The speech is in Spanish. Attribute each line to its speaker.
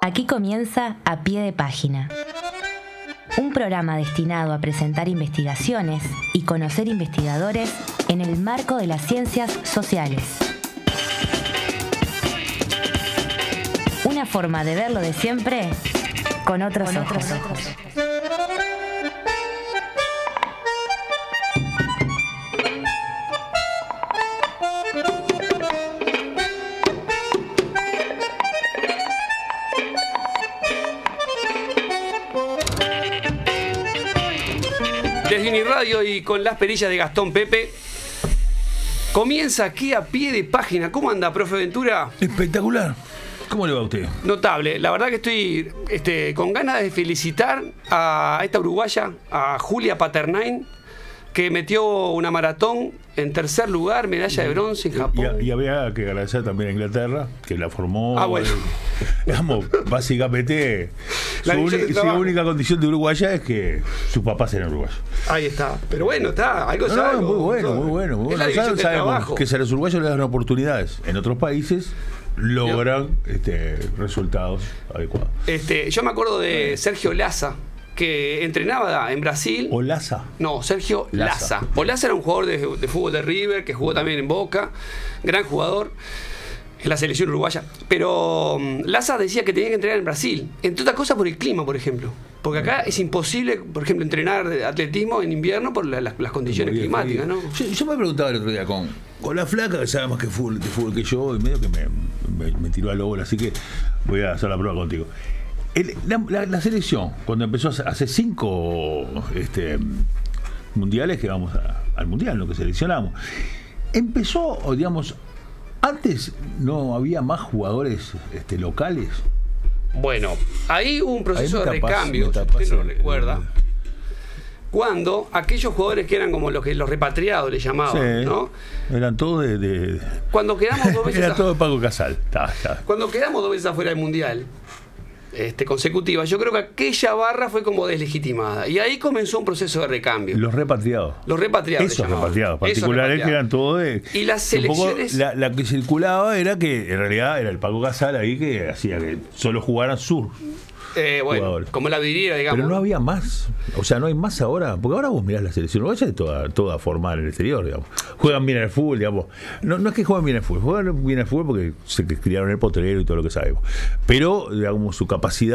Speaker 1: Aquí comienza A Pie de Página, un programa destinado a presentar investigaciones y conocer investigadores en el marco de las ciencias sociales. Una forma de verlo de siempre con otros ojos.
Speaker 2: Desde Uniradio y con las perillas de Gastón Pepe, comienza aquí A Pie de Página. ¿Cómo anda, profe Ventura?
Speaker 3: Espectacular. ¿Cómo le va a usted?
Speaker 2: Notable. La verdad que estoy con ganas de felicitar a esta uruguaya, a Julia Paternain, que metió una maratón en tercer lugar, medalla de bronce en Japón.
Speaker 3: Y había que agradecer también a Inglaterra, que la formó.
Speaker 2: Bueno.
Speaker 3: Digamos, básicamente, su única condición de uruguaya es que sus papás eran uruguayos.
Speaker 2: Ahí está. Pero bueno, está. Algo
Speaker 3: no,
Speaker 2: sabe.
Speaker 3: Muy bueno. Ya sabemos que si a los uruguayos les dan oportunidades en otros países, logran resultados adecuados.
Speaker 2: Yo me acuerdo de Sergio Laza, que entrenaba en Brasil.
Speaker 3: ¿Olaza?
Speaker 2: No, Sergio Laza. Olaza era un jugador de fútbol de River, que jugó también en Boca, gran jugador en la selección uruguaya. Pero Laza decía que tenía que entrenar en Brasil, entre otras cosas por el clima, por ejemplo. Porque acá es imposible, por ejemplo, entrenar atletismo en invierno por las condiciones climáticas, ¿no?
Speaker 3: Yo me preguntaba el otro día con la flaca, que sabe más de fútbol que yo, y medio que me tiró al óvulo, así que voy a hacer la prueba contigo. La selección, cuando empezó hace 5 mundiales, que vamos al mundial, lo que seleccionamos, empezó, digamos, antes no había más jugadores locales.
Speaker 2: Bueno, ahí hubo un proceso de recambio, si usted no lo recuerda. Cuando aquellos jugadores que eran como los repatriados le llamaban, sí, ¿no?
Speaker 3: Eran todos de...
Speaker 2: Cuando quedamos 2 veces...
Speaker 3: Era todo de Paco Casal.
Speaker 2: Cuando quedamos 2 veces afuera del mundial consecutivas, yo creo que aquella barra fue como deslegitimada y ahí comenzó un proceso de recambio.
Speaker 3: Los repatriados
Speaker 2: esos
Speaker 3: repatriados particulares que eran todos
Speaker 2: y las selecciones,
Speaker 3: la que circulaba era que en realidad era el Paco Casal ahí que hacía que solo jugaran sur.
Speaker 2: Bueno, como la diría, digamos.
Speaker 3: Pero no había más. O sea, no hay más ahora. Porque ahora vos mirás la selección uruguaya es toda formada en el exterior, digamos. Juegan bien al fútbol, digamos. No es que jueguen bien al fútbol. Juegan bien al fútbol porque se criaron en el potrero y todo lo que sabemos. Pero, digamos, su capacidad